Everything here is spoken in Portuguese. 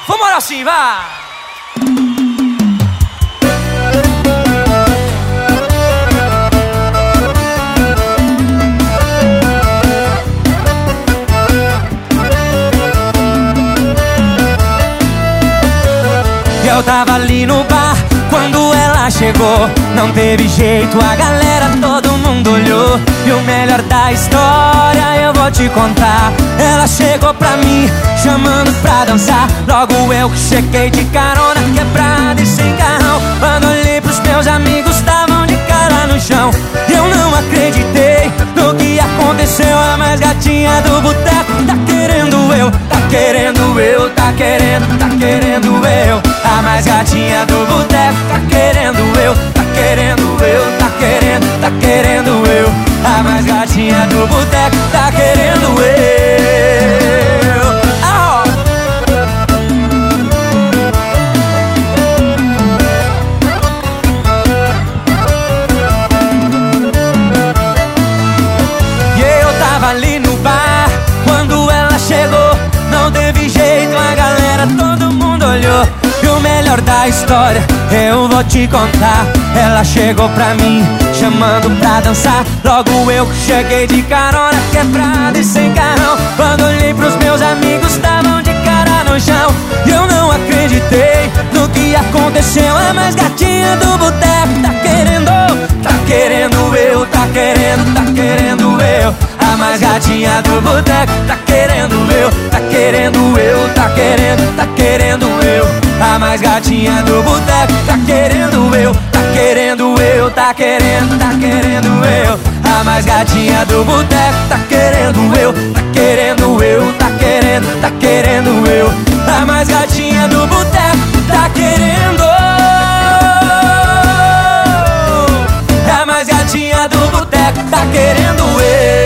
Vamos assim, vá! Eu tava ali no bar quando ela chegou. Não teve jeito, a galera, todo mundo olhou. E o melhor da história eu vou te contar. Ela chegou pra mim, chamando pra dançar. Logo eu que cheguei de carona, quebrada e sem carrão. Quando olhei pros meus amigos, estavam de cara no chão. Eu não acreditei no que aconteceu. A mais gatinha do boteco tá querendo eu, tá querendo eu, tá querendo, tá querendo eu. A mais gatinha do boteco tá querendo eu, tá querendo eu, tá querendo, tá querendo eu. A mais gatinha do boteco tá querendo eu. Oh! E eu tava ali no bar quando ela chegou. Não teve jeito, a galera, todo mundo olhou. E o melhor da história eu vou te contar. Ela chegou pra mim, chamando pra dançar. Logo eu que cheguei de carona, quebrada e sem carrão. Quando olhei pros meus amigos, estavam de cara no chão. E eu não acreditei no que aconteceu. A mais gatinha do boteco tá querendo eu, tá querendo, tá querendo eu. A mais gatinha do boteco tá querendo eu, tá querendo eu, tá querendo, tá querendo eu. A mais gatinha do boteco tá querendo eu, tá querendo eu, tá querendo, tá querendo eu. A mais gatinha do boteco tá querendo eu, tá querendo eu, tá querendo, tá querendo eu. A mais gatinha do boteco tá querendo. A mais gatinha do boteco tá querendo eu.